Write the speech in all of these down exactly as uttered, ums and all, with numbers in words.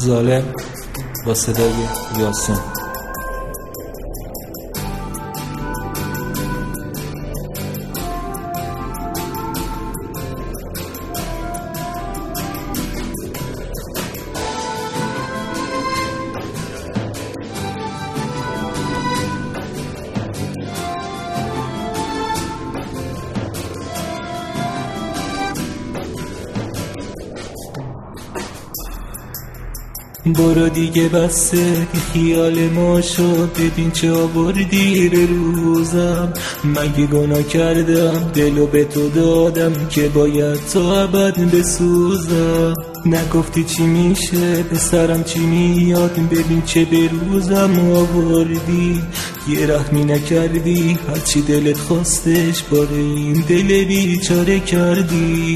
ظالم با صدای یاسون. برو دیگه بسه که خیال ما شد، ببین چه آوردی به روزم. مگه گناه کردم دلو به تو دادم که باید تا ابد بسوزم؟ نگفتی چی میشه به سرم چی میاد، ببین چه به روزم آوردی. یه رحمی نکردی هرچی دلت خواستش باره این دل بیچاره کردی.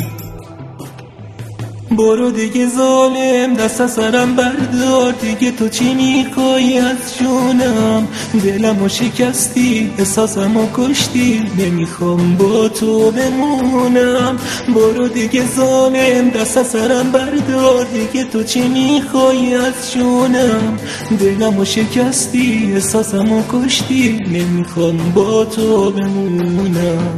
برو دیگه ظالم دست از سرم بردار، دیگه تو چی میخوای از جونم؟ دلمو شکستی احساسمو کشتی، نمیخوام با تو بمونم. برو دیگه ظالم دست از سرم بردار، دیگه تو چی میخوای از جونم؟ دلمو شکستی احساسمو کشتی، نمیخوام با تو بمونم.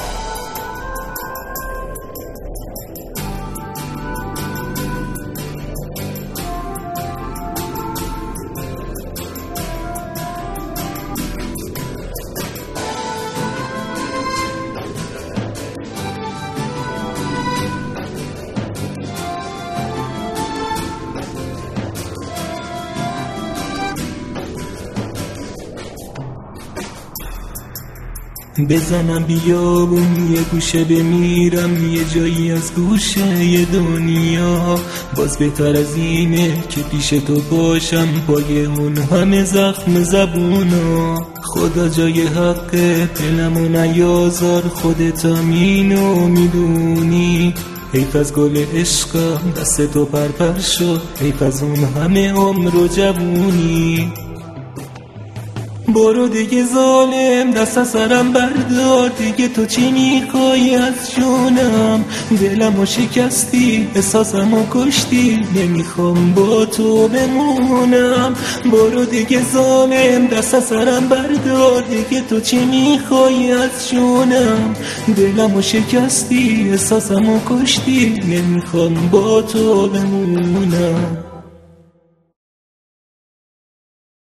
بزنم بیابون یه گوشه بمیرم، یه جایی از گوشه یه دنیا. باز بهتر از اینه که پیش تو باشم پای اون همه زخم زبونا. خدا جای حقه دلمو نیازار، خودت همینو میدونی. حیف از گل عشقم دست تو پرپر شد، حیف از اون همه عمر و جوونی. برو دیگه ظالم دست از سرم بردار، دیگه تو چی میخوای از جونم؟ دلمو شکستی احساسمو کشتی، نمیخوام با تو بمونم. برو دیگه ظالم دست از سرم بردار، دیگه تو چی میخوای از جونم؟ دلمو شکستی احساسمو کشتی، نمیخوام با تو بمونم.